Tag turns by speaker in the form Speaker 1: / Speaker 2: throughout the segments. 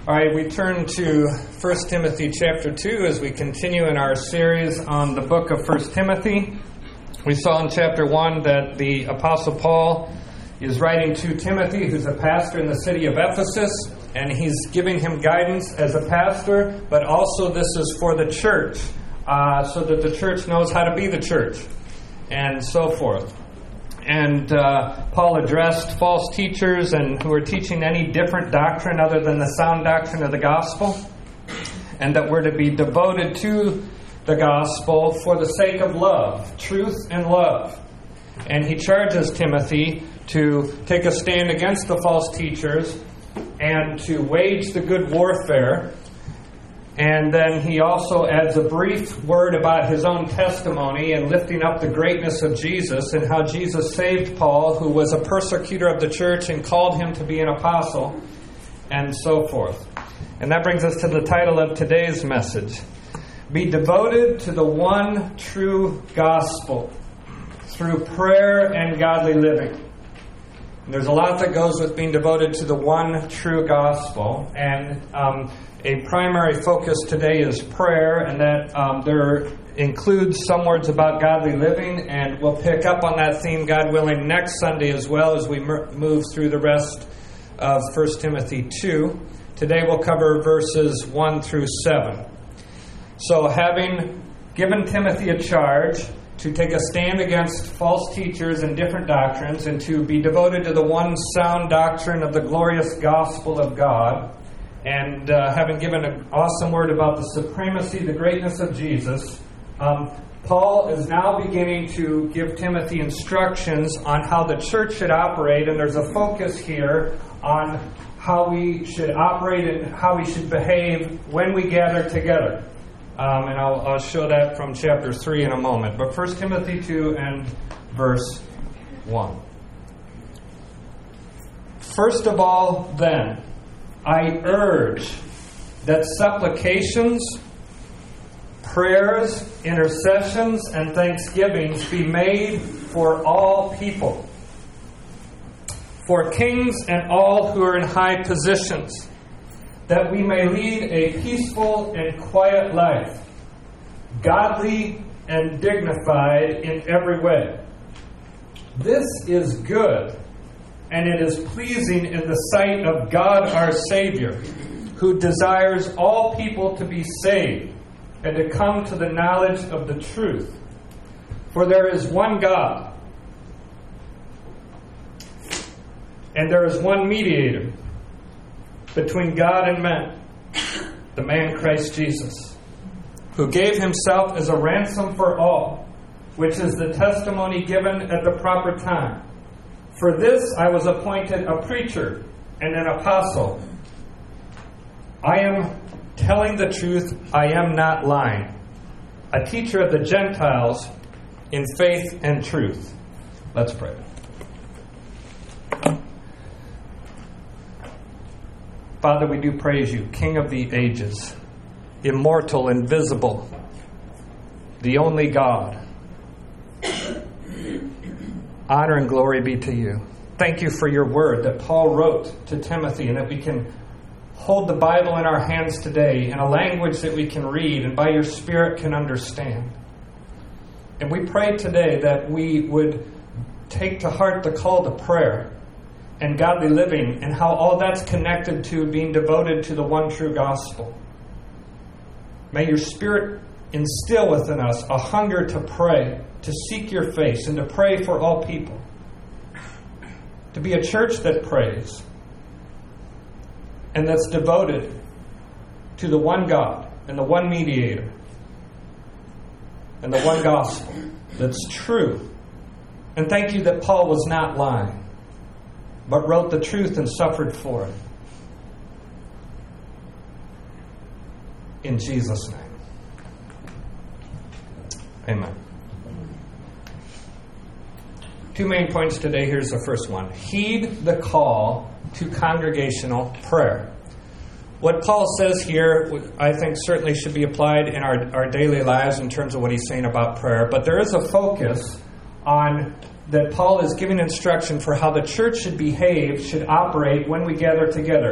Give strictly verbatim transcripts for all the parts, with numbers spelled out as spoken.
Speaker 1: All right, we turn to First Timothy chapter two as we continue in our series on the book of First Timothy. We saw in chapter one that the Apostle Paul is writing to Timothy, who's a pastor in the city of Ephesus, and he's giving him guidance as a pastor, but also this is for the church, uh, so that the church knows how to be the church, and so forth. And uh, Paul addressed false teachers and who are teaching any different doctrine other than the sound doctrine of the gospel, and that we're to be devoted to the gospel for the sake of love, truth and love. And he charges Timothy to take a stand against the false teachers and to wage the good warfare. And then he also adds a brief word about his own testimony and lifting up the greatness of Jesus and how Jesus saved Paul, who was a persecutor of the church, and called him to be an apostle, and so forth. And that brings us to the title of today's message: Be devoted to the one true gospel through prayer and godly living. And there's a lot that goes with being devoted to the one true gospel, and um, a primary focus today is prayer, and that um, there includes some words about godly living, and we'll pick up on that theme, God willing, next Sunday as well as we move through the rest of First Timothy two. Today we'll cover verses one through seven. So having given Timothy a charge to take a stand against false teachers and different doctrines, and to be devoted to the one sound doctrine of the glorious gospel of God, and uh, having given an awesome word about the supremacy, the greatness of Jesus, um, Paul is now beginning to give Timothy instructions on how the church should operate, and there's a focus here on how we should operate and how we should behave when we gather together. Um, and I'll, I'll show that from chapter three in a moment. But First Timothy two and verse one. First of all, then, I urge that supplications, prayers, intercessions, and thanksgivings be made for all people, for kings and all who are in high positions, that we may lead a peaceful and quiet life, godly and dignified in every way. This is good, and it is pleasing in the sight of God our Savior, who desires all people to be saved and to come to the knowledge of the truth. For there is one God, and there is one mediator between God and men, the man Christ Jesus, who gave himself as a ransom for all, which is the testimony given at the proper time. For this I was appointed a preacher and an apostle. I am telling the truth, I am not lying. A teacher of the Gentiles in faith and truth. Let's pray. Father, we do praise you, King of the ages, immortal, invisible, the only God. Honor and glory be to you. Thank you for your word that Paul wrote to Timothy, and that we can hold the Bible in our hands today in a language that we can read and by your Spirit can understand. And we pray today that we would take to heart the call to prayer and godly living, and how all that's connected to being devoted to the one true gospel. May your Spirit instill within us a hunger to pray, to seek your face, and to pray for all people. To be a church that prays and that's devoted to the one God and the one mediator and the one gospel that's true. And thank you that Paul was not lying, but wrote the truth and suffered for it. In Jesus' name. Amen. Two main points today. Here's the first one. Heed the call to congregational prayer. What Paul says here, I think, certainly should be applied in our, our daily lives in terms of what he's saying about prayer. But there is a focus on that Paul is giving instruction for how the church should behave, should operate when we gather together.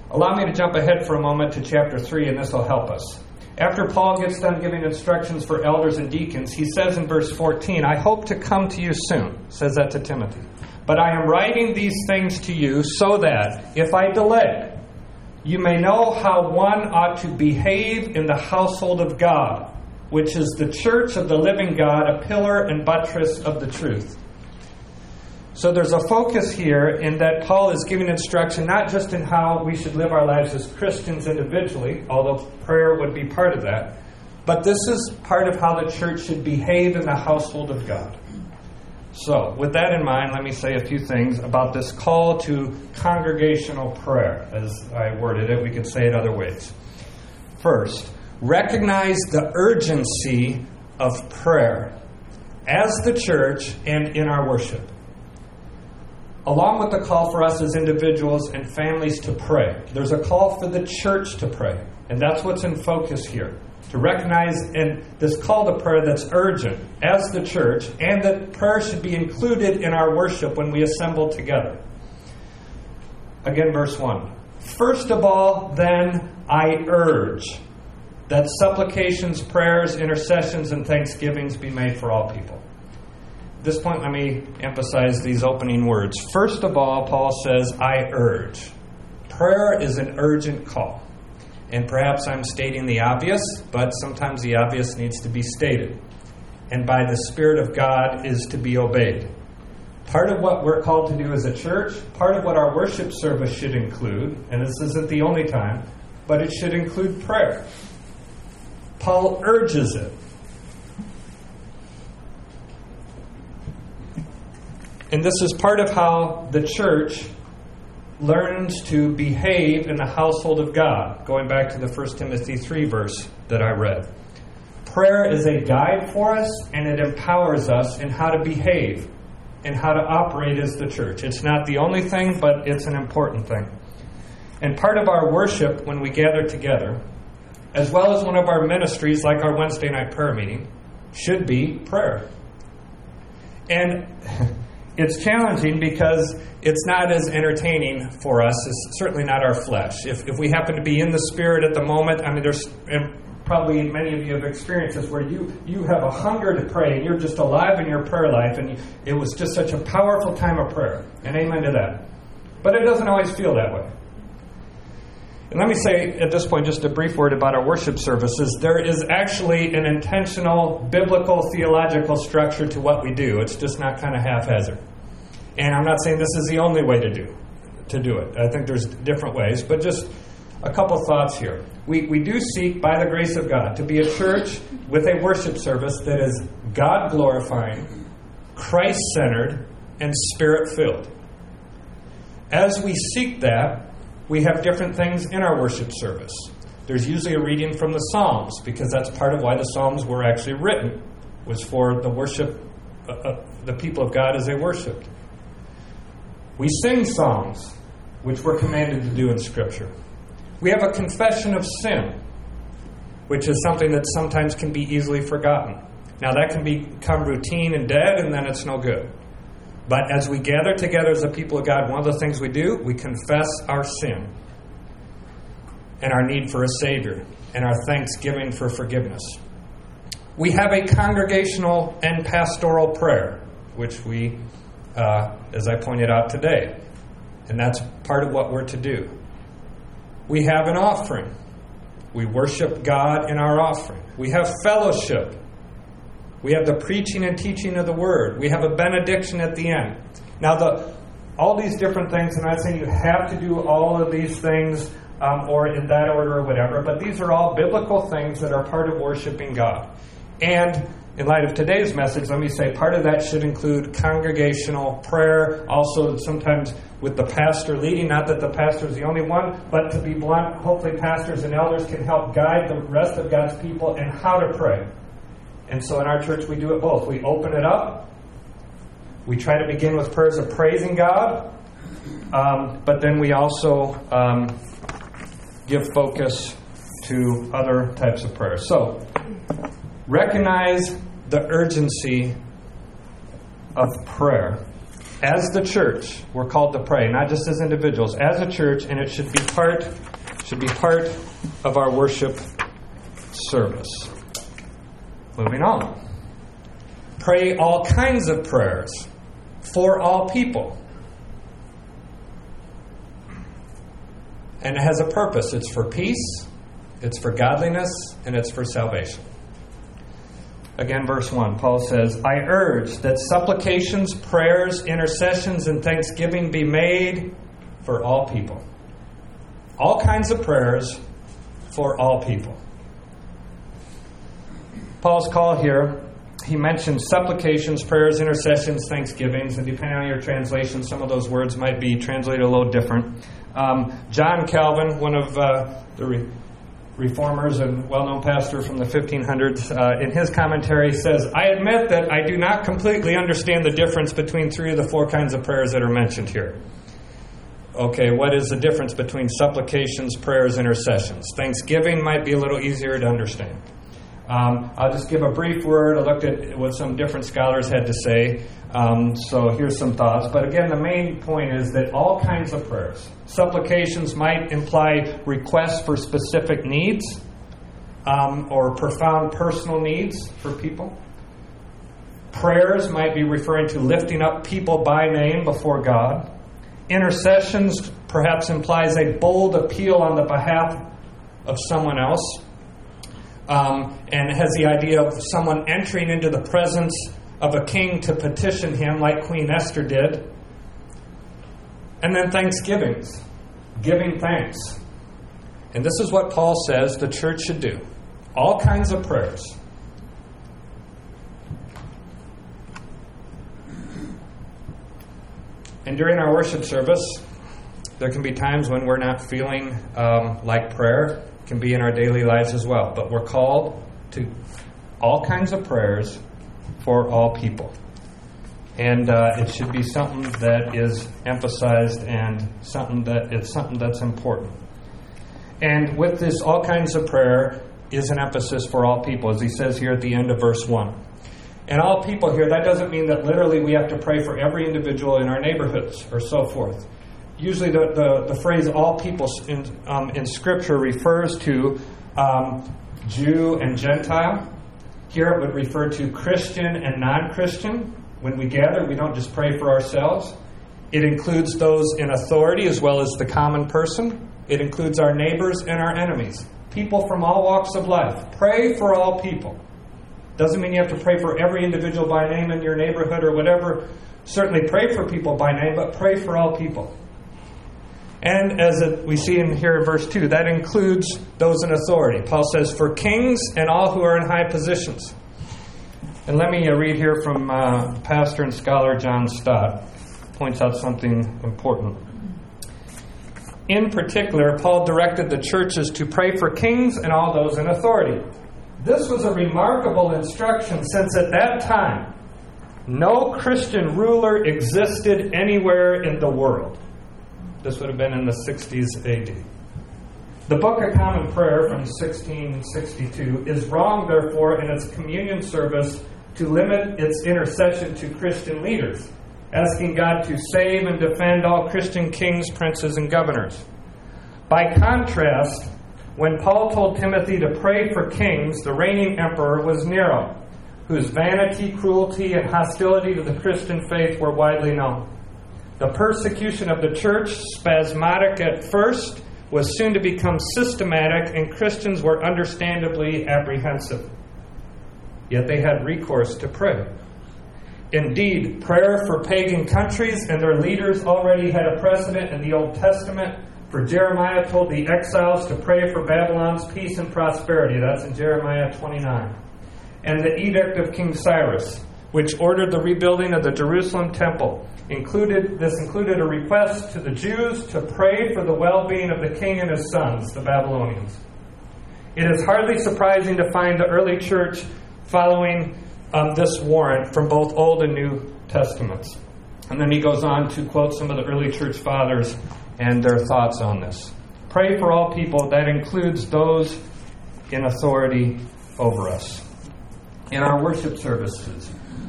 Speaker 1: Allow me to jump ahead for a moment to chapter three, and this will help us. After Paul gets done giving instructions for elders and deacons, he says in verse fourteen, I hope to come to you soon, says that to Timothy. But I am writing these things to you so that, if I delay, you may know how one ought to behave in the household of God, which is the church of the living God, a pillar and buttress of the truth. So there's a focus here in that Paul is giving instruction not just in how we should live our lives as Christians individually, although prayer would be part of that, but this is part of how the church should behave in the household of God. So, with that in mind, let me say a few things about this call to congregational prayer. As I worded it, we could say it other ways. First, recognize the urgency of prayer as the church and in our worship, along with the call for us as individuals and families to pray. There's a call for the church to pray, and that's what's in focus here. To recognize in this call to prayer that's urgent as the church, and that prayer should be included in our worship when we assemble together. Again, verse one. First of all, then, I urge that supplications, prayers, intercessions, and thanksgivings be made for all people. At this point, let me emphasize these opening words. First of all, Paul says, I urge. Prayer is an urgent call. And perhaps I'm stating the obvious, but sometimes the obvious needs to be stated. And by the Spirit of God is to be obeyed. Part of what we're called to do as a church, part of what our worship service should include, and this isn't the only time, but it should include prayer. Paul urges it. And this is part of how the church learns to behave in the household of God, going back to the First Timothy three verse that I read. Prayer is a guide for us, and it empowers us in how to behave and how to operate as the church. It's not the only thing, but it's an important thing. And part of our worship when we gather together, as well as one of our ministries like our Wednesday night prayer meeting, should be prayer. And it's challenging because it's not as entertaining for us. It's certainly not our flesh. If if we happen to be in the Spirit at the moment, I mean, there's and probably many of you have experienced this where you, you have a hunger to pray and you're just alive in your prayer life, and you, it was just such a powerful time of prayer. And amen to that. But it doesn't always feel that way. And let me say at this point just a brief word about our worship services. There is actually an intentional biblical theological structure to what we do. It's just not kind of haphazard. And I'm not saying this is the only way to do to do it. I think there's different ways, but just a couple thoughts here. We we do seek, by the grace of God, to be a church with a worship service that is God-glorifying, Christ-centered, and Spirit-filled. As we seek that, we have different things in our worship service. There's usually a reading from the Psalms, because that's part of why the Psalms were actually written, was for the worship, uh, uh, the people of God as they worshiped. We sing songs, which we're commanded to do in Scripture. We have a confession of sin, which is something that sometimes can be easily forgotten. Now, that can become routine and dead, and then it's no good. But as we gather together as a people of God, one of the things we do, we confess our sin and our need for a Savior and our thanksgiving for forgiveness. We have a congregational and pastoral prayer, which we, uh, as I pointed out today, and that's part of what we're to do. We have an offering. We worship God in our offering. We have fellowship. We have the preaching and teaching of the Word. We have a benediction at the end. Now, the all these different things, I'm not saying you have to do all of these things um, or in that order or whatever, but these are all biblical things that are part of worshiping God. And in light of today's message, let me say part of that should include congregational prayer, also sometimes with the pastor leading. Not that the pastor is the only one, but to be blunt, hopefully pastors and elders can help guide the rest of God's people in how to pray. And so in our church, we do it both. We open it up. We try to begin with prayers of praising God. Um, but then we also um, give focus to other types of prayers. So, recognize the urgency of prayer. as the church, we're called to pray, not just as individuals, as a church, and it should be part should be part of our worship service. Moving on. Pray all kinds of prayers for all people. And it has a purpose. It's for peace, it's for godliness, and it's for salvation. Again, verse one, Paul says, I urge that supplications, prayers, intercessions, and thanksgiving be made for all people. All kinds of prayers for all people. Paul's call here, he mentions supplications, prayers, intercessions, thanksgivings, and depending on your translation, some of those words might be translated a little different. Um, John Calvin, one of uh, the re- reformers and well-known pastor from the fifteen hundreds, uh, in his commentary says, I admit that I do not completely understand the difference between three of the four kinds of prayers that are mentioned here. Okay, what is the difference between supplications, prayers, intercessions? Thanksgiving might be a little easier to understand. Um, I'll just give a brief word. I looked at what some different scholars had to say. Um, so here's some thoughts. But again, the main point is that all kinds of prayers. Supplications might imply requests for specific needs um, or profound personal needs for people. Prayers might be referring to lifting up people by name before God. Intercessions perhaps implies a bold appeal on the behalf of someone else. Um, and it has the idea of someone entering into the presence of a king to petition him like Queen Esther did. And then thanksgivings, giving thanks. And this is what Paul says the church should do. All kinds of prayers. And during our worship service, there can be times when we're not feeling um, like prayer. It can be in our daily lives as well. But we're called to all kinds of prayers for all people. And uh, it should be something that is emphasized and something that it's something that's important. And with this all kinds of prayer is an emphasis for all people, as he says here at the end of verse one. And all people here, that doesn't mean that literally we have to pray for every individual in our neighborhoods or so forth. Usually the, the, the phrase all people in, um, in Scripture refers to um, Jew and Gentile. Here it would refer to Christian and non-Christian. When we gather, we don't just pray for ourselves. It includes those in authority as well as the common person. It includes our neighbors and our enemies. People from all walks of life. Pray for all people. Doesn't mean you have to pray for every individual by name in your neighborhood or whatever. Certainly pray for people by name, but pray for all people. And as it, we see in here in verse two, that includes those in authority. Paul says, for kings and all who are in high positions. And let me uh, read here from uh, pastor and scholar John Stott. Points out something important. In particular, Paul directed the churches to pray for kings and all those in authority. This was a remarkable instruction since at that time, no Christian ruler existed anywhere in the world. This would have been in the sixties A D. The Book of Common Prayer from sixteen sixty-two is wrong, therefore, in its communion service to limit its intercession to Christian leaders, asking God to save and defend all Christian kings, princes, and governors. By contrast, when Paul told Timothy to pray for kings, the reigning emperor was Nero, whose vanity, cruelty, and hostility to the Christian faith were widely known. The persecution of the church, spasmodic at first, was soon to become systematic, and Christians were understandably apprehensive. Yet they had recourse to prayer. Indeed, prayer for pagan countries and their leaders already had a precedent in the Old Testament, for Jeremiah told the exiles to pray for Babylon's peace and prosperity. That's in Jeremiah twenty-nine. And the edict of King Cyrus, which ordered the rebuilding of the Jerusalem temple, included this included a request to the Jews to pray for the well-being of the king and his sons, the Babylonians. It is hardly surprising to find the early church following um, this warrant from both Old and New Testaments. And then he goes on to quote some of the early church fathers and their thoughts on this. Pray for all people. That includes those in authority over us. In our worship services,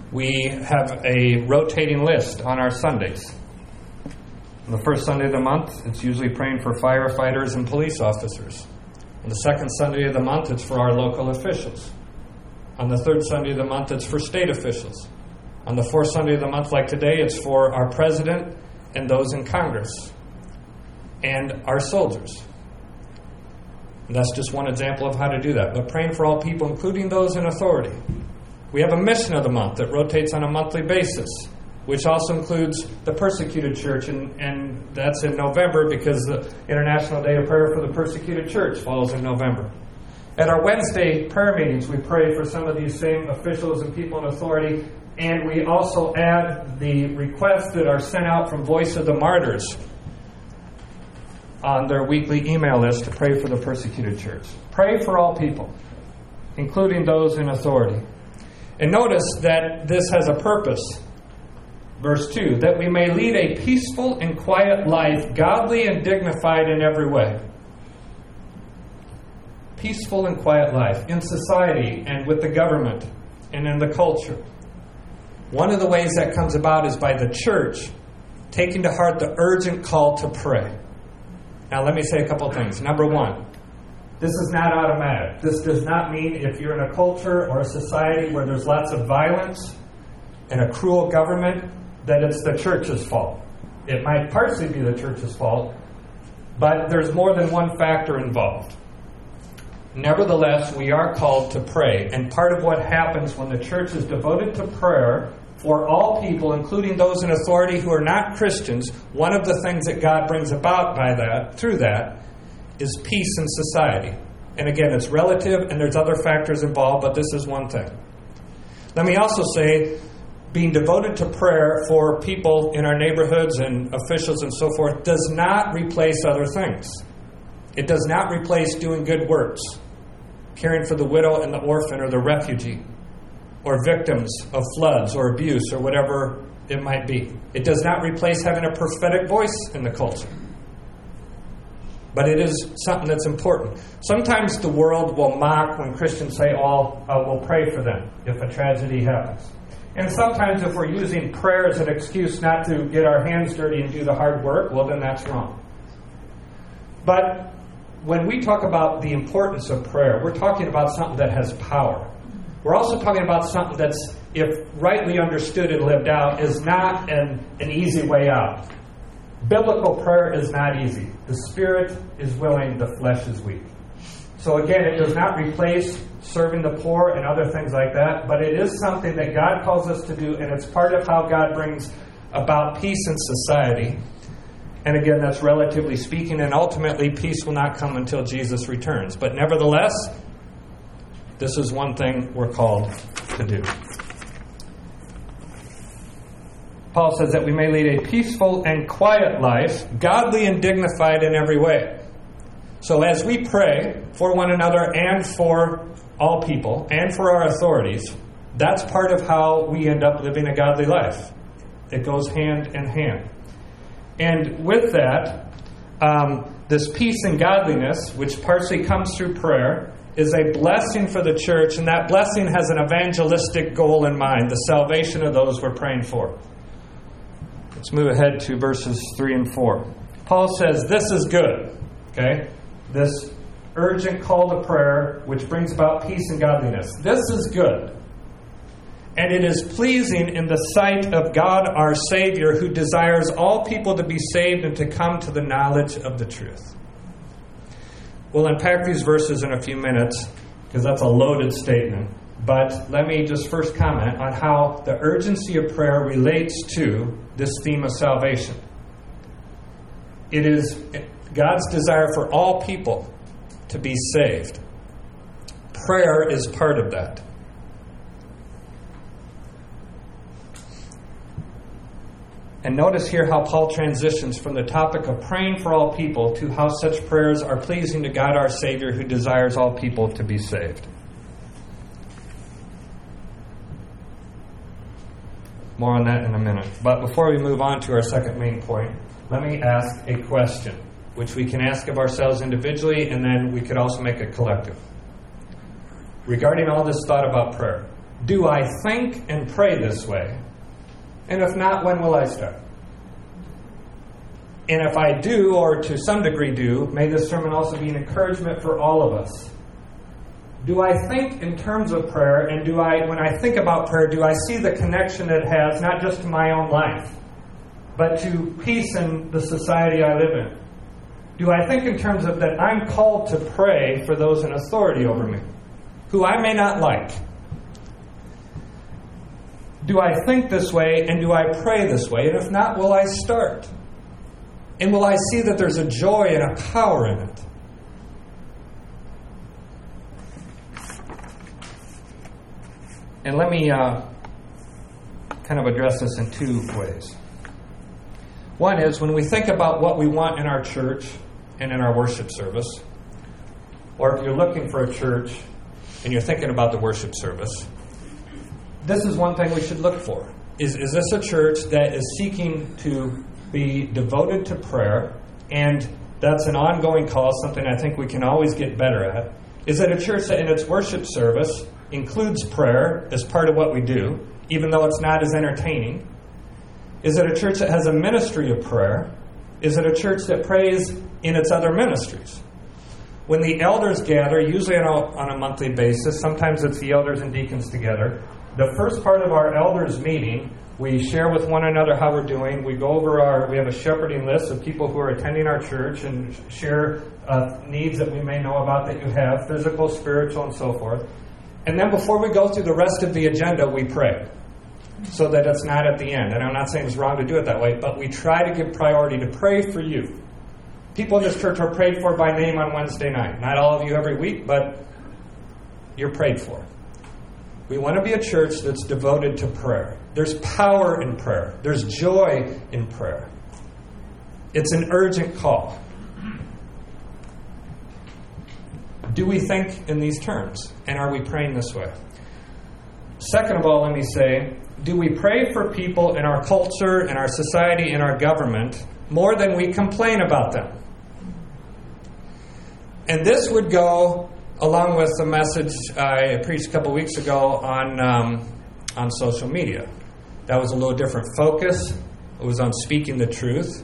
Speaker 1: we have a rotating list on our Sundays. On the first Sunday of the month, it's usually praying for firefighters and police officers. On the second Sunday of the month, it's for our local officials. On the third Sunday of the month, it's for state officials. On the fourth Sunday of the month, like today, it's for our president and those in Congress and our soldiers. And that's just one example of how to do that. But praying for all people, including those in authority. We have a mission of the month that rotates on a monthly basis, which also includes the persecuted church, and, and that's in November because the International Day of Prayer for the Persecuted Church falls in November. At our Wednesday prayer meetings, we pray for some of these same officials and people in authority, and we also add the requests that are sent out from Voice of the Martyrs on their weekly email list to pray for the persecuted church. Pray for all people, including those in authority. And notice that this has a purpose. Verse two, that we may lead a peaceful and quiet life, godly and dignified in every way. Peaceful and quiet life in society and with the government and in the culture. One of the ways that comes about is by the church taking to heart the urgent call to pray. Now let me say a couple things. Number one, this is not automatic. This does not mean if you're in a culture or a society where there's lots of violence and a cruel government, that it's the church's fault. It might partially be the church's fault, but there's more than one factor involved. Nevertheless, we are called to pray. And part of what happens when the church is devoted to prayer for all people, including those in authority who are not Christians, one of the things that God brings about by that, through that, is peace in society. And again, it's relative and there's other factors involved, but this is one thing. Let me also say, being devoted to prayer for people in our neighborhoods and officials and so forth does not replace other things. It does not replace doing good works, caring for the widow and the orphan or the refugee, or victims of floods or abuse or whatever it might be. It does not replace having a prophetic voice in the culture. But it is something that's important. Sometimes the world will mock when Christians say, oh, uh, we'll pray for them if a tragedy happens. And sometimes if we're using prayer as an excuse not to get our hands dirty and do the hard work, well, then that's wrong. But when we talk about the importance of prayer, we're talking about something that has power. We're also talking about something that's, if rightly understood and lived out, is not an, an easy way out. Biblical prayer is not easy. The spirit is willing, the flesh is weak. So again, it does not replace serving the poor and other things like that, but it is something that God calls us to do, and it's part of how God brings about peace in society. And again, that's relatively speaking, and ultimately peace will not come until Jesus returns. But nevertheless, this is one thing we're called to do. Paul says that we may lead a peaceful and quiet life, godly and dignified in every way. So as we pray for one another and for all people and for our authorities, that's part of how we end up living a godly life. It goes hand in hand. And with that, um, this peace and godliness, which partially comes through prayer, is a blessing for the church, and that blessing has an evangelistic goal in mind, the salvation of those we're praying for. Let's move ahead to verses three and four. Paul says, this is good. Okay? This urgent call to prayer, which brings about peace and godliness. This is good. And it is pleasing in the sight of God our Savior, who desires all people to be saved and to come to the knowledge of the truth. We'll unpack these verses in a few minutes, because that's a loaded statement. But let me just first comment on how the urgency of prayer relates to this theme of salvation. It is God's desire for all people to be saved. Prayer is part of that. And notice here how Paul transitions from the topic of praying for all people to how such prayers are pleasing to God our Savior, who desires all people to be saved. More on that in a minute. But before we move on to our second main point, let me ask a question, which we can ask of ourselves individually, and then we could also make it collective. Regarding all this thought about prayer, Do I think and pray this way? And if not, when will I start? And if I do, or to some degree do, may this sermon also be an encouragement for all of us. Do I think in terms of prayer, and do I, when I think about prayer, do I see the connection it has, not just to my own life, but to peace in the society I live in? Do I think in terms of that I'm called to pray for those in authority over me, who I may not like? Do I think this way, and do I pray this way? And if not, will I start? And will I see that there's a joy and a power in it? And let me uh, kind of address this in two ways. One is when we think about what we want in our church and in our worship service, or if you're looking for a church and you're thinking about the worship service, this is one thing we should look for. Is, is this a church that is seeking to be devoted to prayer? And that's an ongoing call, something I think we can always get better at. Is it a church that in its worship service includes prayer as part of what we do, even though it's not as entertaining? Is it a church that has a ministry of prayer? Is it a church that prays in its other ministries? When the elders gather, usually on a, on a monthly basis, sometimes it's the elders and deacons together, the first part of our elders meeting, we share with one another how we're doing. We go over our, we have a shepherding list of people who are attending our church and share uh, needs that we may know about that you have, physical, spiritual, and so forth. And then before we go through the rest of the agenda, we pray, so that it's not at the end. And I'm not saying it's wrong to do it that way, but we try to give priority to pray for you. People in this church are prayed for by name on Wednesday night. Not all of you every week, but you're prayed for. We want to be a church that's devoted to prayer. There's power in prayer. There's joy in prayer. It's an urgent call. Do we think in these terms? And are we praying this way? Second of all, let me say, do we pray for people in our culture, in our society, in our government, more than we complain about them? And this would go along with the message I preached a couple weeks ago on um, on social media. That was a little different focus. It was on speaking the truth.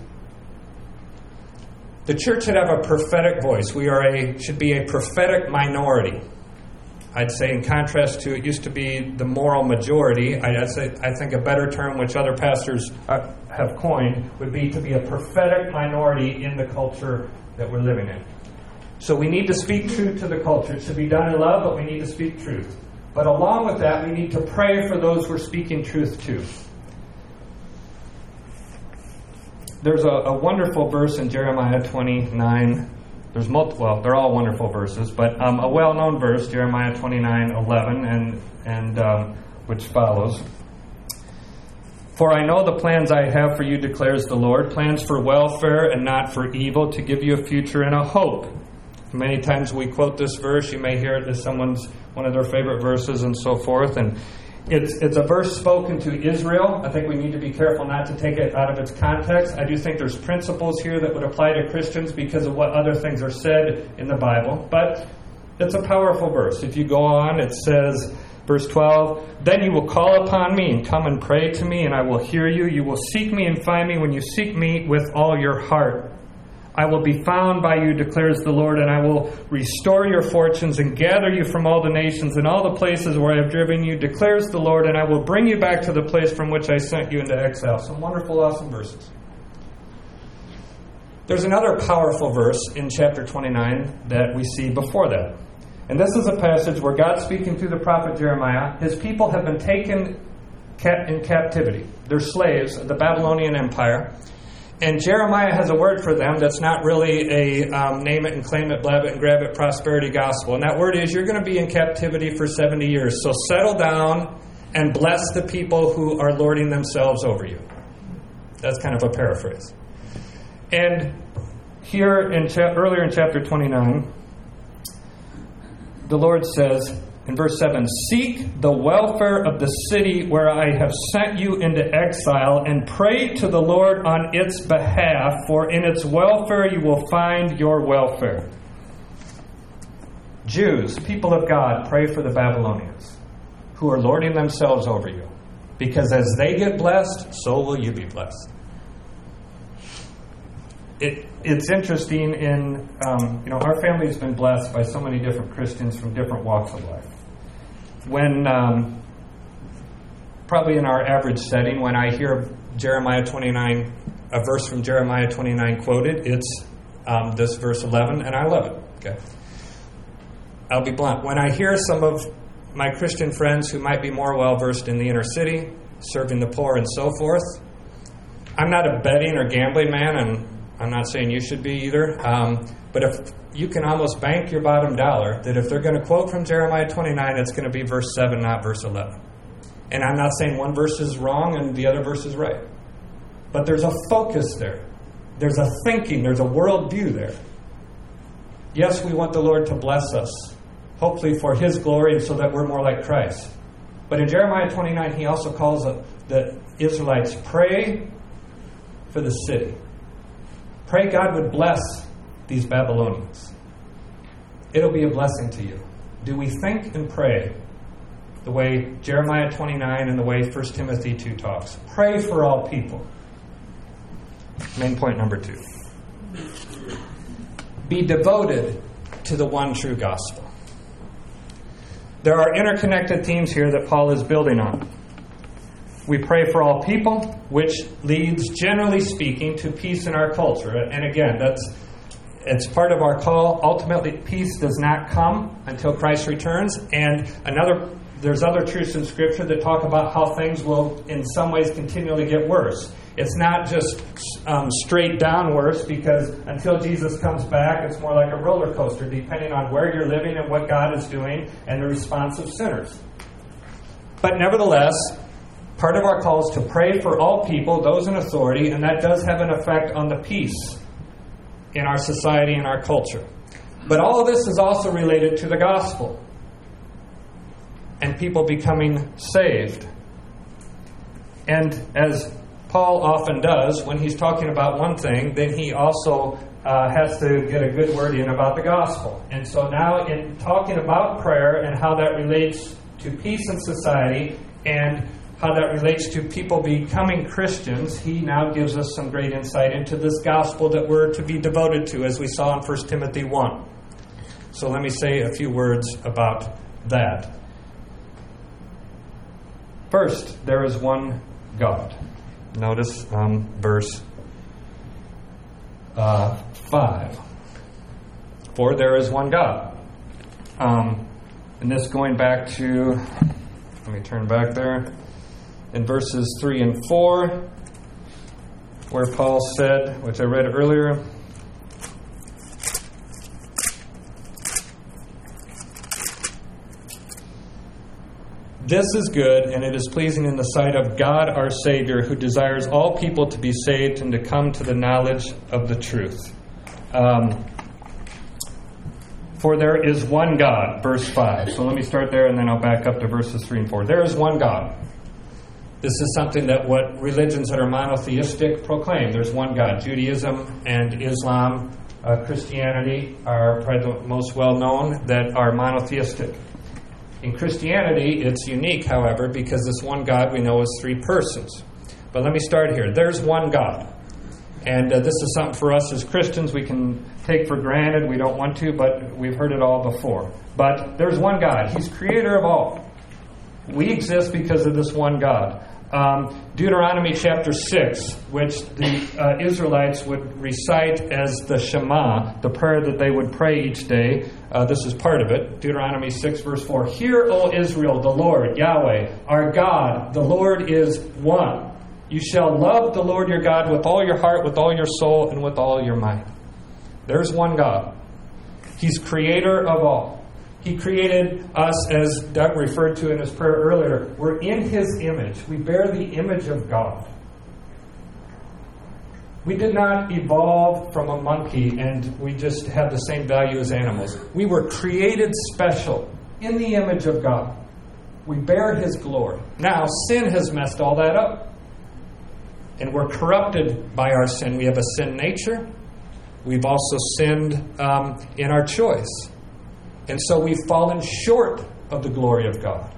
Speaker 1: The church should have a prophetic voice. We are a should be a prophetic minority. I'd say in contrast to it used to be the moral majority. I'd say I think a better term, which other pastors uh, have coined, would be to be a prophetic minority in the culture that we're living in. So we need to speak truth to the culture. It should be done in love, but we need to speak truth. But along with that, we need to pray for those we're speaking truth to. There's a, a wonderful verse in Jeremiah twenty-nine. There's multiple, well, they're all wonderful verses, but um, a well-known verse, Jeremiah twenty-nine eleven, and and um, which follows. For I know the plans I have for you, declares the Lord, plans for welfare and not for evil, to give you a future and a hope. Many times we quote this verse. You may hear it as someone's one of their favorite verses and so forth. And it's it's a verse spoken to Israel. I think we need to be careful not to take it out of its context. I do think there's principles here that would apply to Christians because of what other things are said in the Bible. But it's a powerful verse. If you go on, it says, verse twelve, then you will call upon me and come and pray to me, and I will hear you. You will seek me and find me when you seek me with all your heart. I will be found by you, declares the Lord, and I will restore your fortunes and gather you from all the nations and all the places where I have driven you, declares the Lord, and I will bring you back to the place from which I sent you into exile. Some wonderful, awesome verses. There's another powerful verse in chapter twenty-nine that we see before that. And this is a passage where God's speaking through the prophet Jeremiah. His people have been taken in captivity. They're slaves of the Babylonian Empire. And Jeremiah has a word for them that's not really a um, name it and claim it, blab it and grab it prosperity gospel. And that word is, you're going to be in captivity for seventy years. So settle down and bless the people who are lording themselves over you. That's kind of a paraphrase. And here, in cha- earlier in chapter twenty-nine, the Lord says, in verse seven, seek the welfare of the city where I have sent you into exile, and pray to the Lord on its behalf, for in its welfare you will find your welfare. Jews, people of God, pray for the Babylonians, who who are lording themselves over you. Because as they get blessed, so will you be blessed. It, it's interesting in, um, you know, our family has been blessed by so many different Christians from different walks of life. When, um, probably in our average setting, when I hear Jeremiah twenty-nine, a verse from Jeremiah twenty-nine quoted, it's um, this verse eleven, and I love it. Okay, I'll be blunt. When I hear some of my Christian friends who might be more well-versed in the inner city, serving the poor and so forth, I'm not a betting or gambling man, and I'm not saying you should be either, um, but if you can almost bank your bottom dollar that if they're going to quote from Jeremiah twenty-nine, it's going to be verse seven, not verse eleven. And I'm not saying one verse is wrong and the other verse is right. But there's a focus there. There's a thinking. There's a worldview there. Yes, we want the Lord to bless us, hopefully for His glory and so that we're more like Christ. But in Jeremiah twenty-nine, He also calls the Israelites, pray for the city. Pray God would bless these Babylonians. It'll be a blessing to you. Do we think and pray the way Jeremiah twenty-nine and the way First Timothy two talks? Pray for all people. Main point number two. Be devoted to the one true gospel. There are interconnected themes here that Paul is building on. We pray for all people, which leads, generally speaking, to peace in our culture. And again, that's it's part of our call. Ultimately, peace does not come until Christ returns. And another, there's other truths in Scripture that talk about how things will, in some ways, continually get worse. It's not just um, straight down worse, because until Jesus comes back, it's more like a roller coaster, depending on where you're living and what God is doing and the response of sinners. But nevertheless, part of our call is to pray for all people, those in authority, and that does have an effect on the peace in our society and our culture. But all of this is also related to the gospel and people becoming saved. And as Paul often does, when he's talking about one thing, then he also uh, has to get a good word in about the gospel. And so now in talking about prayer and how that relates to peace in society and how that relates to people becoming Christians, he now gives us some great insight into this gospel that we're to be devoted to, as we saw in First Timothy one. So let me say a few words about that. First, there is one God. Notice um, verse uh, five. For there is one God. Um, and this going back to, let me turn back there. In verses three and four, where Paul said, which I read earlier, this is good, and it is pleasing in the sight of God our Savior, who desires all people to be saved and to come to the knowledge of the truth. Um, for there is one God, verse five. So let me start there, and then I'll back up to verses three and four. There is one God. This is something that what religions that are monotheistic proclaim. There's one God. Judaism and Islam, uh, Christianity are probably the most well-known that are monotheistic. In Christianity, it's unique, however, because this one God we know is three persons. But let me start here. There's one God. And uh, this is something for us as Christians we can take for granted. We don't want to, but we've heard it all before. But there's one God. He's creator of all. We exist because of this one God. Um, Deuteronomy chapter six, which the uh, Israelites would recite as the Shema, the prayer that they would pray each day. Uh, this is part of it. Deuteronomy six, verse four. Hear, O Israel, the Lord, Yahweh, our God, the Lord is one. You shall love the Lord your God with all your heart, with all your soul, and with all your might. There's one God. He's creator of all. He created us, as Doug referred to in his prayer earlier. We're in His image. We bear the image of God. We did not evolve from a monkey and we just have the same value as animals. We were created special in the image of God. We bear His glory. Now, sin has messed all that up. And we're corrupted by our sin. We have a sin nature. We've also sinned um, in our choice. And so we've fallen short of the glory of God.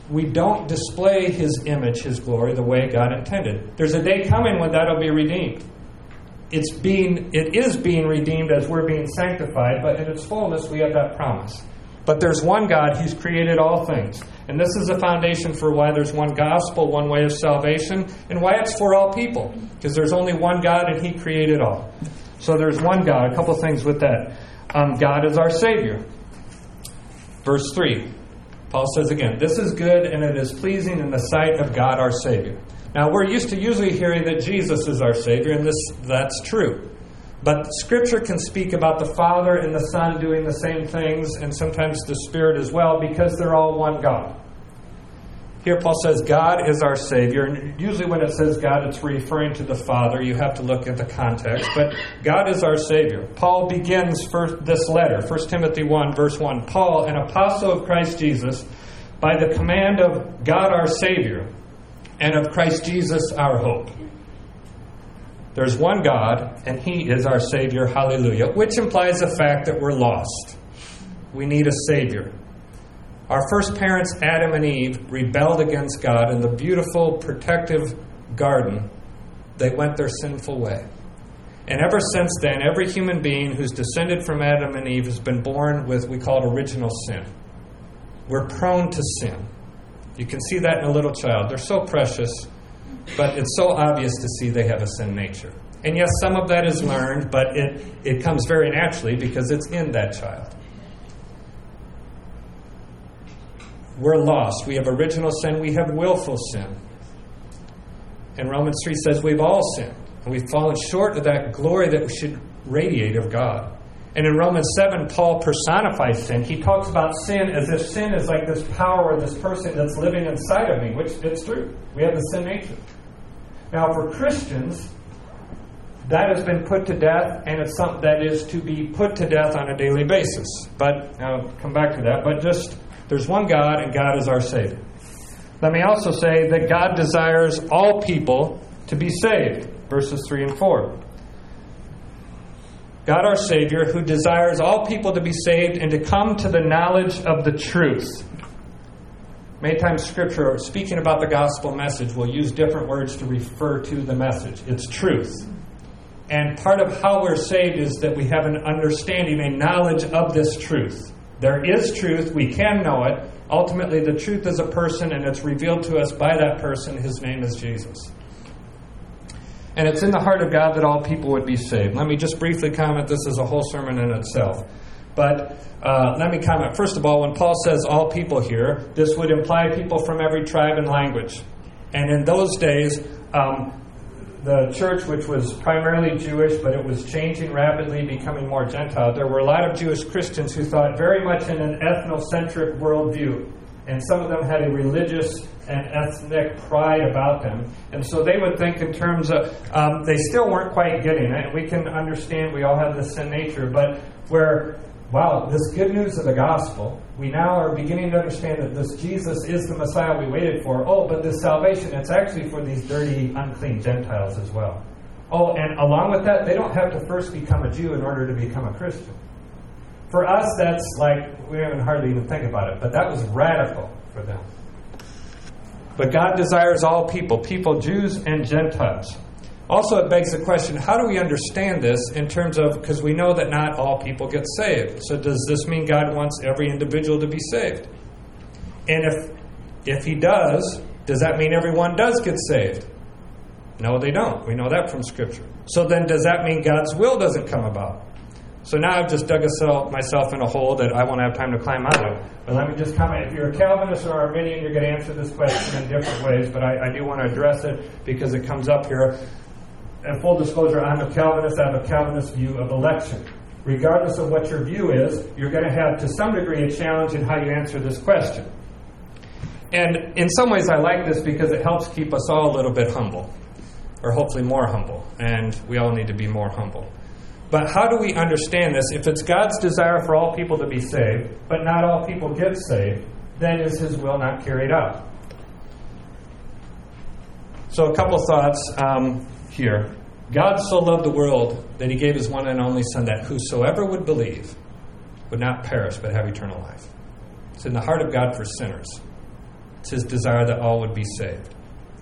Speaker 1: we don't display His image, His glory, the way God intended. There's a day coming when that'll be redeemed. It's being, it is being redeemed as we're being sanctified, but in its fullness we have that promise. But there's one God, He's created all things. And this is the foundation for why there's one gospel, one way of salvation, and why it's for all people. Because there's only one God and He created all. So there's one God. A couple things with that. Um, God is our Savior. Verse three. Paul says again, this is good and it is pleasing in the sight of God our Savior. Now we're used to usually hearing that Jesus is our Savior, and this that's true. But Scripture can speak about the Father and the Son doing the same things, and sometimes the Spirit as well, because they're all one God. Here Paul says God is our Savior, and usually when it says God, it's referring to the Father. You have to look at the context, but God is our Savior. Paul begins first this letter, First Timothy one, verse one. Paul, an apostle of Christ Jesus, by the command of God our Savior, and of Christ Jesus our hope. There's one God, and He is our Savior, hallelujah, which implies the fact that we're lost. We need a Savior. Our first parents, Adam and Eve, rebelled against God in the beautiful, protective garden. They went their sinful way. And ever since then, every human being who's descended from Adam and Eve has been born with, we call it original sin. We're prone to sin. You can see that in a little child. They're so precious, but it's so obvious to see they have a sin nature. And yes, some of that is learned, but it, it comes very naturally because it's in that child. We're lost. We have original sin. We have willful sin. And Romans three says we've all sinned. And we've fallen short of that glory that we should radiate of God. And in Romans seven, Paul personifies sin. He talks about sin as if sin is like this power or this person that's living inside of me, which it's true. We have the sin nature. Now, for Christians, that has been put to death, and it's something that is to be put to death on a daily basis. But I'll come back to that. But just, there's one God, and God is our Savior. Let me also say that God desires all people to be saved. Verses three and four. God our Savior, who desires all people to be saved and to come to the knowledge of the truth. Many times Scripture, speaking about the gospel message, will use different words to refer to the message. It's truth. And part of how we're saved is that we have an understanding, a knowledge of this truth. There is truth. We can know it. Ultimately, the truth is a person, and it's revealed to us by that person. His name is Jesus. And it's in the heart of God that all people would be saved. Let me just briefly comment. This is a whole sermon in itself. But uh, let me comment. First of all, when Paul says all people here, this would imply people from every tribe and language. And in those days, um, the church, which was primarily Jewish, but it was changing rapidly, becoming more Gentile, there were a lot of Jewish Christians who thought very much in an ethnocentric worldview. And some of them had a religious and ethnic pride about them. And so they would think in terms of, um, they still weren't quite getting it. We can understand we all have this sin nature, but where, wow, this good news of the gospel, we now are beginning to understand that this Jesus is the Messiah we waited for. Oh, but this salvation, it's actually for these dirty, unclean Gentiles as well. Oh, and along with that, they don't have to first become a Jew in order to become a Christian. For us, that's like, we haven't hardly even think about it, but that was radical for them. But God desires all people, people, Jews and Gentiles. Also, it begs the question, how do we understand this in terms of, because we know that not all people get saved. So does this mean God wants every individual to be saved? And if if He does, does that mean everyone does get saved? No, they don't. We know that from Scripture. So then does that mean God's will doesn't come about? So now I've just dug myself in a hole that I won't have time to climb out of. But let me just comment. If you're a Calvinist or Arminian, you're going to answer this question in different ways. But I, I do want to address it because it comes up here. And full disclosure, I'm a Calvinist. I have a Calvinist view of election. Regardless of what your view is, you're going to have, to some degree, a challenge in how you answer this question. And in some ways, I like this because it helps keep us all a little bit humble. Or hopefully more humble. And we all need to be more humble. But how do we understand this? If it's God's desire for all people to be saved, but not all people get saved, then is His will not carried out? So a couple thoughts um, here. God so loved the world that He gave His one and only Son, that whosoever would believe would not perish but have eternal life. It's in the heart of God for sinners. It's his desire that all would be saved.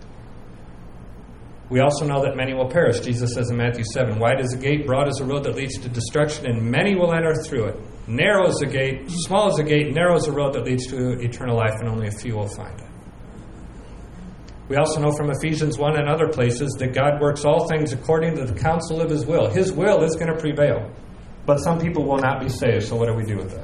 Speaker 1: We also know that many will perish. Jesus says in Matthew seven, wide is the gate, broad is the road that leads to destruction, and many will enter through it. Narrow is the gate, small is the gate, narrow is the road that leads to eternal life, and only a few will find it. We also know from Ephesians one and other places that God works all things according to the counsel of his will. His will is going to prevail. But some people will not be saved, so what do we do with that?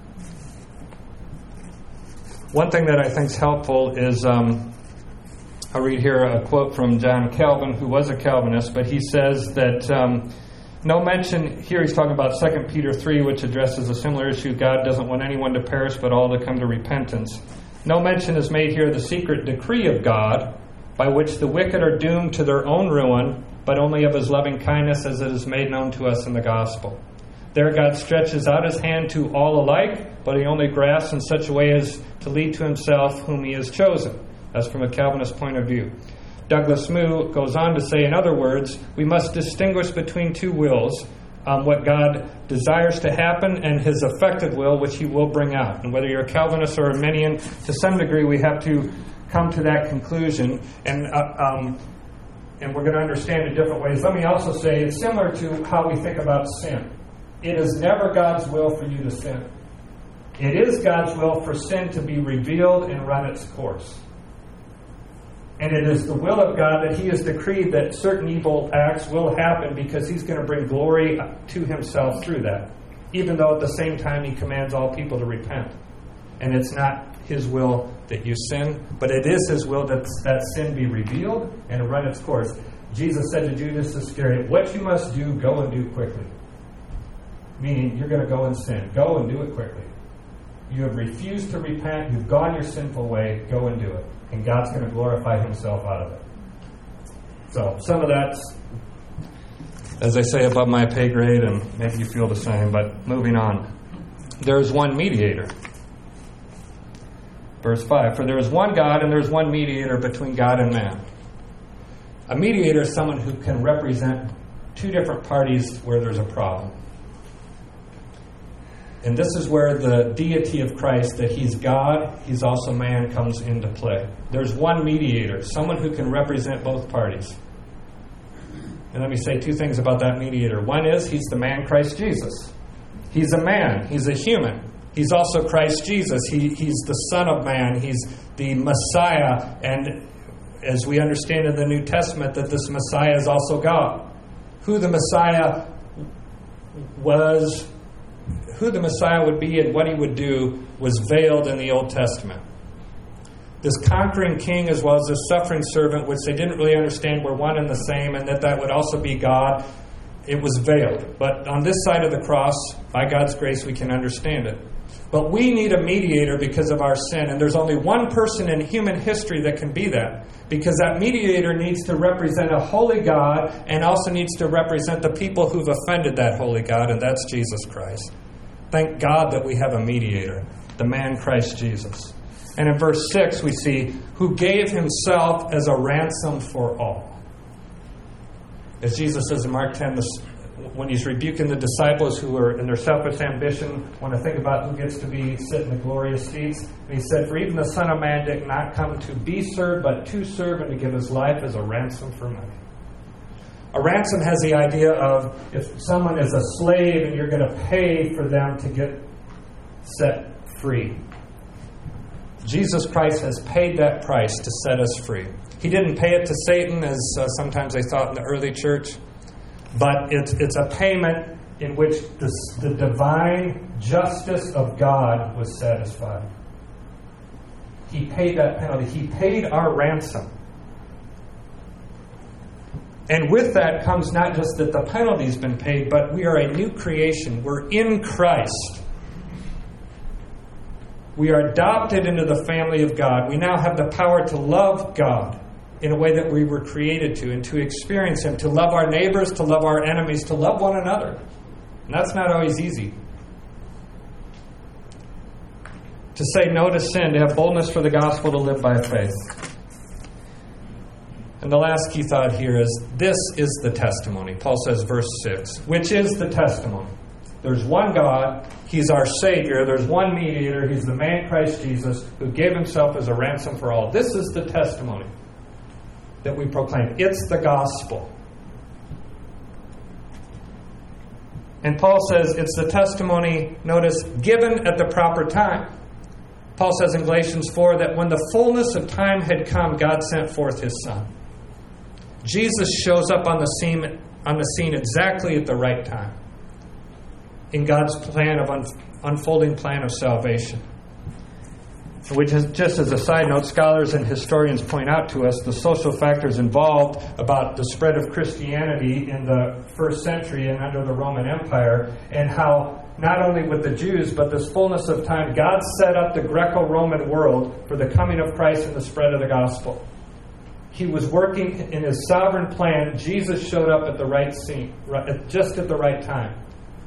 Speaker 1: One thing that I think is helpful is, um, I'll read here a quote from John Calvin, who was a Calvinist, but he says that um, no mention, here he's talking about Second Peter three, which addresses a similar issue. God doesn't want anyone to perish, but all to come to repentance. No mention is made here of the secret decree of God, by which the wicked are doomed to their own ruin, but only of his loving kindness as it is made known to us in the gospel. There God stretches out his hand to all alike, but he only grasps in such a way as to lead to himself whom he has chosen. That's from a Calvinist point of view. Douglas Moo goes on to say, in other words, we must distinguish between two wills, um, what God desires to happen and his effective will, which he will bring out. And whether you're a Calvinist or Arminian, to some degree we have to come to that conclusion, and uh, um, and we're going to understand it different ways. Let me also say it's similar to how we think about sin. It is never God's will for you to sin. It is God's will for sin to be revealed and run its course. And it is the will of God that he has decreed that certain evil acts will happen because he's going to bring glory to himself through that, even though at the same time he commands all people to repent. And it's not his will that you sin, but it is his will that that sin be revealed and run its course. Jesus said to Judas Iscariot, what you must do, go and do quickly. Meaning, you're going to go and sin. Go and do it quickly. You have refused to repent. You've gone your sinful way. Go and do it. And God's going to glorify himself out of it. So, some of that's, as I say, above my pay grade, and maybe you feel the same, but moving on. There is one mediator. Verse five, for there is one God and there is one mediator between God and man. A mediator is someone who can represent two different parties where there's a problem. And this is where the deity of Christ, that he's God, he's also man, comes into play. There's one mediator, someone who can represent both parties. And let me say two things about that mediator. One is, he's the man Christ Jesus. He's a man. He's a human. He's also Christ Jesus. He, he's the Son of Man. He's the Messiah. And as we understand in the New Testament, that this Messiah is also God. Who the Messiah was... Who the Messiah would be and what he would do was veiled in the Old Testament. This conquering king as well as this suffering servant, which they didn't really understand were one and the same, and that that would also be God, it was veiled. But on this side of the cross, by God's grace, we can understand it. But we need a mediator because of our sin, and there's only one person in human history that can be that, because that mediator needs to represent a holy God and also needs to represent the people who've offended that holy God, and that's Jesus Christ. Thank God that we have a mediator, the man Christ Jesus. And in verse six we see, who gave himself as a ransom for all. As Jesus says in Mark ten, when he's rebuking the disciples who are in their selfish ambition, want to think about who gets to be sit in the glorious seats. And he said, for even the Son of Man did not come to be served, but to serve and to give his life as a ransom for many. A ransom has the idea of if someone is a slave and you're going to pay for them to get set free. Jesus Christ has paid that price to set us free. He didn't pay it to Satan, as uh, sometimes they thought in the early church, but it's, it's a payment in which the, the divine justice of God was satisfied. He paid that penalty. He paid our ransom. And with that comes not just that the penalty's been paid, but we are a new creation. We're in Christ. We are adopted into the family of God. We now have the power to love God in a way that we were created to, and to experience him, to love our neighbors, to love our enemies, to love one another. And that's not always easy. To say no to sin, to have boldness for the gospel, to live by faith. And the last key thought here is, this is the testimony. Paul says, verse six, which is the testimony. There's one God. He's our Savior. There's one mediator. He's the man Christ Jesus who gave himself as a ransom for all. This is the testimony that we proclaim. It's the gospel. And Paul says it's the testimony, notice, given at the proper time. Paul says in Galatians four that when the fullness of time had come, God sent forth his Son. Jesus shows up on the scene, on the scene exactly at the right time in God's plan of un, unfolding plan of salvation. Which is, just as a side note, scholars and historians point out to us the social factors involved about the spread of Christianity in the first century and under the Roman Empire, and how not only with the Jews, but this fullness of time, God set up the Greco-Roman world for the coming of Christ and the spread of the gospel. He was working in his sovereign plan. Jesus showed up at the right scene, right, just at the right time.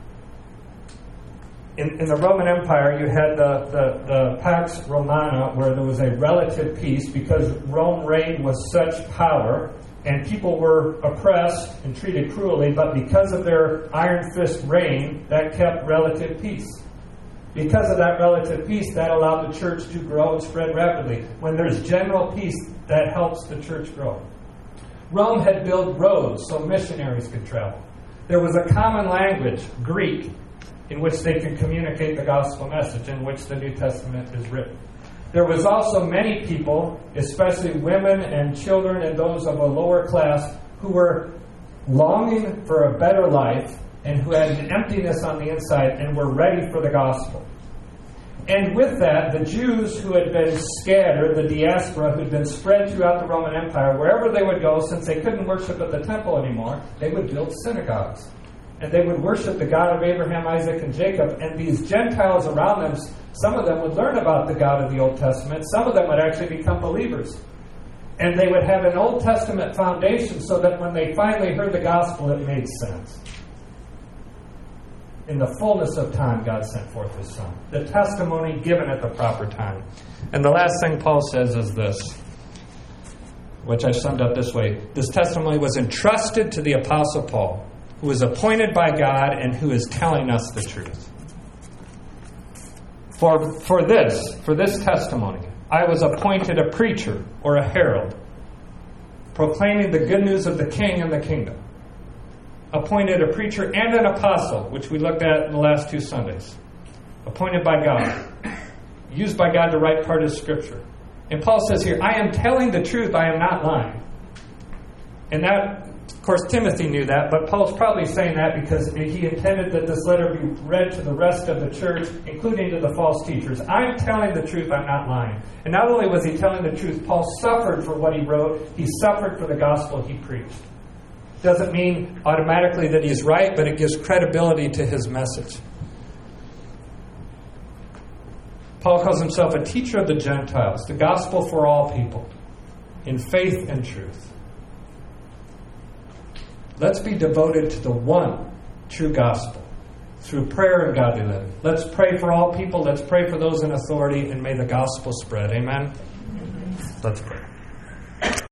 Speaker 1: In, in the Roman Empire, you had the, the, the Pax Romana, where there was a relative peace because Rome reigned with such power and people were oppressed and treated cruelly, but because of their iron fist reign, that kept relative peace. Because of that relative peace, that allowed the church to grow and spread rapidly. When there's general peace, that helps the church grow. Rome had built roads so missionaries could travel. There was a common language, Greek, in which they could communicate the gospel message, in which the New Testament is written. There was also many people, especially women and children and those of a lower class, who were longing for a better life and who had an emptiness on the inside and were ready for the gospel. And with that, the Jews who had been scattered, the diaspora who had been spread throughout the Roman Empire, wherever they would go, since they couldn't worship at the temple anymore, they would build synagogues. And they would worship the God of Abraham, Isaac, and Jacob. And these Gentiles around them, some of them would learn about the God of the Old Testament. Some of them would actually become believers. And they would have an Old Testament foundation so that when they finally heard the gospel, it made sense. In the fullness of time, God sent forth his Son. The testimony given at the proper time. And the last thing Paul says is this, which I summed up this way. This testimony was entrusted to the Apostle Paul, who was appointed by God and who is telling us the truth. For, for this, for this testimony, I was appointed a preacher or a herald, proclaiming the good news of the King and the kingdom. Appointed a preacher and an apostle, which we looked at in the last two Sundays. Appointed by God. Used by God to write part of Scripture. And Paul says here, I am telling the truth, I am not lying. And that, of course, Timothy knew that, but Paul's probably saying that because he intended that this letter be read to the rest of the church, including to the false teachers. I'm telling the truth, I'm not lying. And not only was he telling the truth, Paul suffered for what he wrote, he suffered for the gospel he preached. Doesn't mean automatically that he's right, but it gives credibility to his message. Paul calls himself a teacher of the Gentiles, the gospel for all people, in faith and truth. Let's be devoted to the one true gospel through prayer and godly living. Let's pray for all people. Let's pray for those in authority, and may the gospel spread. Amen? Let's pray.